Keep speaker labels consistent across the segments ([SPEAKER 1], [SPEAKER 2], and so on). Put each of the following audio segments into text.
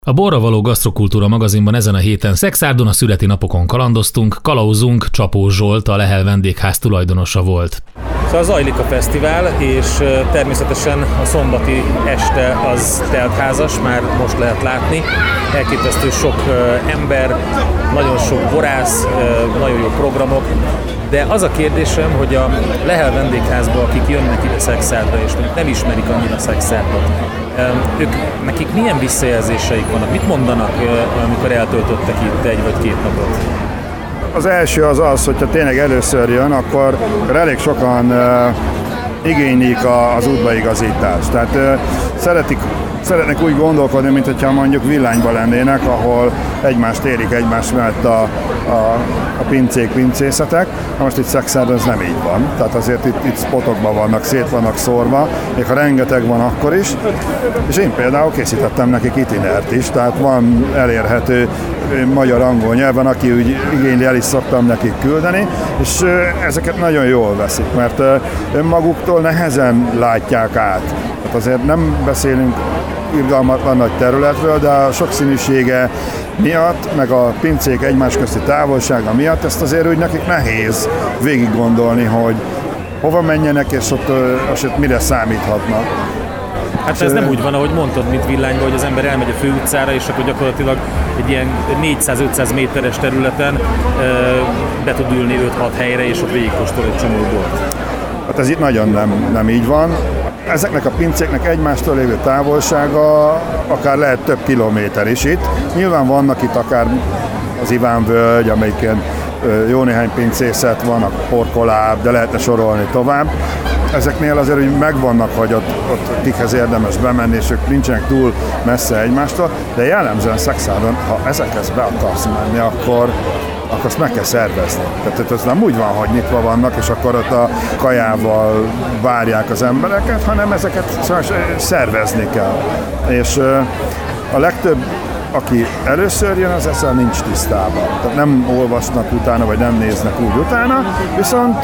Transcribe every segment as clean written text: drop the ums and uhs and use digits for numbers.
[SPEAKER 1] A Borra való Gasztrokultúra magazinban ezen a héten Szekszárdon a születi napokon kalandoztunk, kalauzunk Csapó Zsolt, a Lehel vendégház tulajdonosa volt.
[SPEAKER 2] Szóval zajlik a fesztivál, és természetesen a szombati este az teltházas, már most lehet látni. Elképesztő sok ember, nagyon sok borász, nagyon jó programok. De az a kérdésem, hogy a Lehel vendégházba, akik jönnek ide Szekszárdra, és nem ismerik annyira Szekszárdot, nekik milyen visszajelzéseik vannak? Mit mondanak, amikor eltöltöttek itt egy vagy két napot?
[SPEAKER 3] Az első az, hogyha tényleg először jön, akkor elég sokan igénylik az útbaigazítást. Tehát szeretnek úgy gondolkodni, mint hogyha mondjuk villányban lennének, ahol egymást érik egymás mellett a pincék, pincészetek. Na most itt Szekszárdon ez nem így van. Tehát azért itt spotokban vannak, szét vannak szórva, még ha rengeteg van akkor is. És én például készítettem nekik itinert is, tehát van elérhető magyar-angol nyelven, aki úgy igényli, el is szoktam nekik küldeni, és ezeket nagyon jól veszik, mert önmaguktól nehezen látják át. Tehát azért nem beszélünk irgalmatlan nagy területről, de a sokszínűsége miatt, meg a pincék egymás közti távolsága miatt ezt azért úgy nekik nehéz végig gondolni, hogy hova menjenek, és ott mire számíthatnak.
[SPEAKER 2] Hát ez nem úgy van, ahogy mondtad, mint villányban, hogy az ember elmegy a főutcára, és akkor gyakorlatilag egy ilyen 400-500 méteres területen be tud ülni 5-6 helyre, és ott végigkóstol egy csomó bort.
[SPEAKER 3] Hát ez itt nagyon nem így van. Ezeknek a pincéknek egymástól lévő távolsága akár lehet több kilométer is itt. Nyilván vannak itt akár az Ivánvölgy, amelyiken jó néhány pincészet van, a Porkoláb, de lehetne sorolni tovább. Ezeknél azért úgy megvannak, hogy ott kikhez érdemes bemenni, és ők nincsenek túl messze egymástól, de jellemzően Szekszárdon, ha ezekhez be akarsz menni, akkor azt meg kell szervezni. Tehát ez nem úgy van, hogy nyitva vannak, és akkor ott a kajával várják az embereket, hanem ezeket szervezni kell. És a legtöbb, aki először jön, az ezzel nincs tisztában. Tehát nem olvasnak utána, vagy nem néznek úgy utána, viszont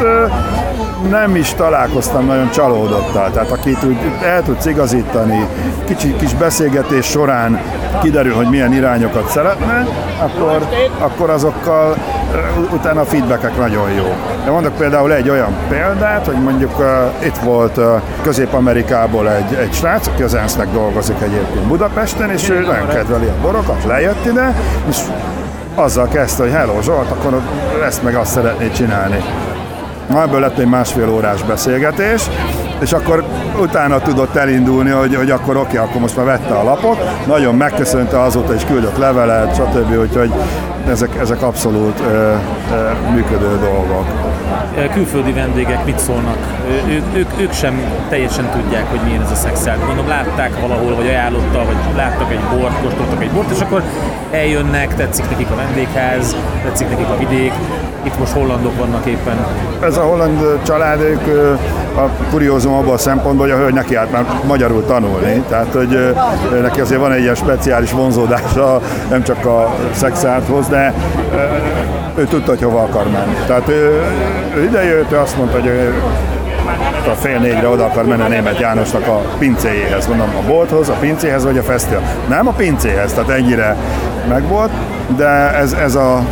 [SPEAKER 3] nem is találkoztam nagyon csalódottal. Tehát akit úgy el tudsz igazítani, kis beszélgetés során kiderül, hogy milyen irányokat szeretne, akkor azokkal utána a feedbackek nagyon jó. De mondok például egy olyan példát, hogy mondjuk itt volt Közép-Amerikából egy srác, aki az ENSZ-nek dolgozik egyébként Budapesten, és ő nagyon kedveli a borokat, lejött ide, és azzal kezdte, hogy hello Zsolt, akkor ezt meg azt szeretné csinálni. Ebből lett egy 1,5 órás beszélgetés, és akkor utána tudott elindulni, hogy akkor oké, akkor most már vette a lapot, nagyon megköszönte azóta is, küldött levelet, stb., úgyhogy ezek abszolút működő dolgok.
[SPEAKER 2] Külföldi vendégek mit szólnak? Ők sem teljesen tudják, hogy milyen ez a Szekszárd. Mondom, látták valahol, vagy ajánlottal, vagy láttak egy bort, kóstoltak egy bort, és akkor eljönnek, tetszik nekik a vendégház, tetszik nekik a vidék. Itt most hollandok vannak éppen.
[SPEAKER 3] Ez a holland család, a kuriózum abban a szempontból, hogy a hölgy neki állt már magyarul tanulni, tehát hogy neki azért van egy ilyen speciális vonzódása, nem csak a Szekszárdhoz, de ő tudta, hogy hova akar menni. Tehát ő idejött, ő azt mondta, hogy a 3:30 oda akar menni a Németh Jánosnak a pincéjéhez, mondom, a bolthoz, a pincéhez vagy a fesztivál. Nem a pincéhez, tehát ennyire megvolt, de ez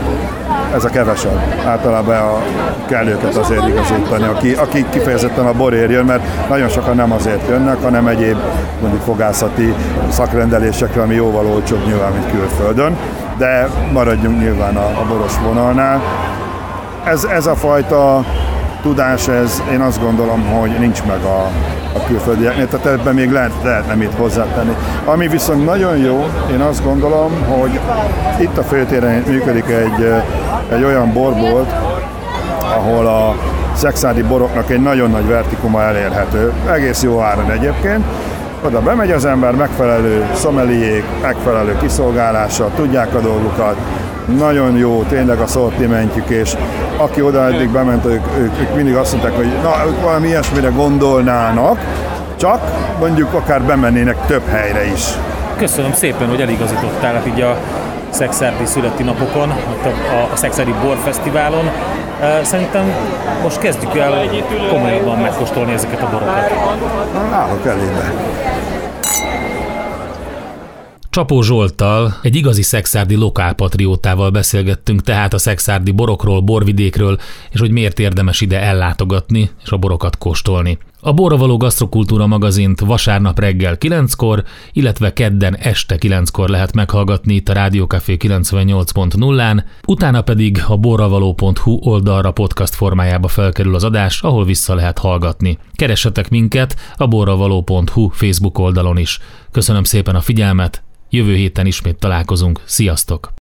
[SPEAKER 3] a kevesebb. Általában kell őket azért igazítani, aki kifejezetten a borért jön, mert nagyon sokan nem azért jönnek, hanem egyéb mondjuk fogászati szakrendelésekre, ami jóval olcsóbb nyilván, mint külföldön, de maradjunk nyilván a boros vonalnál. Ez a fajta tudás, én azt gondolom, hogy nincs meg a külföldieknél, tehát ebben még lehetne mit hozzátenni. Ami viszont nagyon jó, én azt gondolom, hogy itt a főtéren működik egy olyan borbolt, ahol a szekszárdi boroknak egy nagyon nagy vertikuma elérhető, egész jó áron egyébként. Oda bemegy az ember, megfelelő szomeliék, megfelelő kiszolgálással, tudják a dolgukat, nagyon jó tényleg a szortimentjük, és aki oda eddig bement, ők mindig azt mondták, hogy ők valami ilyesmire gondolnának, csak mondjuk akár bemennének több helyre is.
[SPEAKER 2] Köszönöm szépen, hogy eligazítottál így a Szekszárdi születi napokon, a Szekszárdi Borfesztiválon. Szerintem most kezdjük el komolyabban megkóstolni ezeket a borokat.
[SPEAKER 3] Állok elébe.
[SPEAKER 1] Csapó Zsolttal, egy igazi szekszárdi lokálpatriótával beszélgettünk tehát a szekszárdi borokról, borvidékről, és hogy miért érdemes ide ellátogatni és a borokat kóstolni. A Borra való Gasztrokultúra magazint vasárnap reggel 9-kor, illetve kedden este 9-kor lehet meghallgatni itt a Rádiókafé 98.0-án, utána pedig a borravaló.hu oldalra podcast formájába felkerül az adás, ahol vissza lehet hallgatni. Keressetek minket a borravaló.hu Facebook oldalon is. Köszönöm szépen a figyelmet, jövő héten ismét találkozunk, sziasztok!